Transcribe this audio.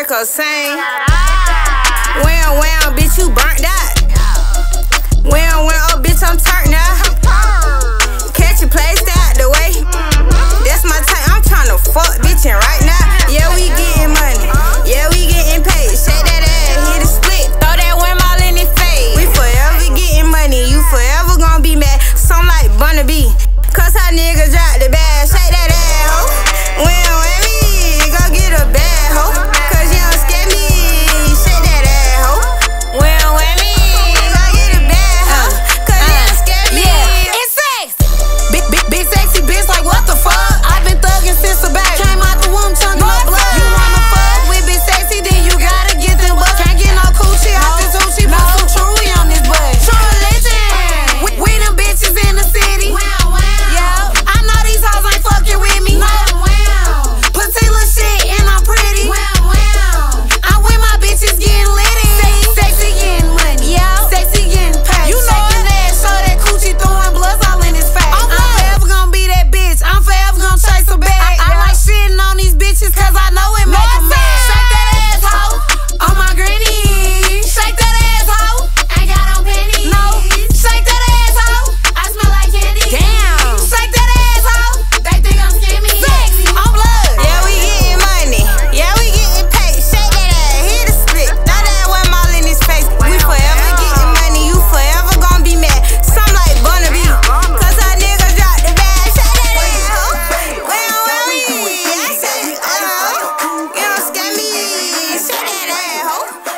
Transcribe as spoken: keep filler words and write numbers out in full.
America sing. Wham, wham, bitch, you burnt out. Wham, wham, oh, bitch, I'm turned out. Catch your place out the way. That's my type, I'm tryna fuck bitchin' right now. Yeah, we getting money. Yeah, we getting paid. Shake that ass, hit a split. Throw that wham all in his face. We forever getting money. You forever gon' be mad. Some like Bunnaby. Cause how niggas drop the bag. Shake that ass, ho. Wham, wham, me. Go get a bag, ho. Cause you don't scare me. Shake that ass, ho. Wham, wham, me. Go get a bag, ho. Cause you don't scare me. Yeah, it's sex. Big, big, big sexy bitch, like what the fuck? I've been thugging since a baby. Came out the womb, chunk no blood. You wanna fuck with big sexy, then you gotta get them bucks. Can't get no coochie off this hoochie, put some Chewy on this butt. True religion. We, we them bitches in the city. Wow, wow. Yeah, I know these hoes ain't fucking with me. Wow, wow. Petila shit and I'm pretty. Wow, wow. I'm with my bitches getting litty. Sexy, sexy getting money. Yeah, sexy getting paid. You know it. Ass, show that coochie throwing bloods all in his face. I'm forever gonna be that bitch. I'm forever gonna chase a bag. I, I like shitting on these bitches cause I know it make them mad. Shake that ass, ho. On my granny. Shake that ass, ho. Ain't got no pennies. No. Shake that ass, ho. I smell like candy. Damn. Shake that ass, ho. They think I'm scammy. Sexy. On blood. Yeah, we getting money. Yeah, we getting paid. Shake that ass, hit a split. Throw that wham all in his face. We forever getting money. You forever gon' be mad. Some like Bunnaby. Cause our niggas drop the bag. Shake that ass, ho. Wham, wham, me. I say, uh, you don't scare me. Shake that ass, ho.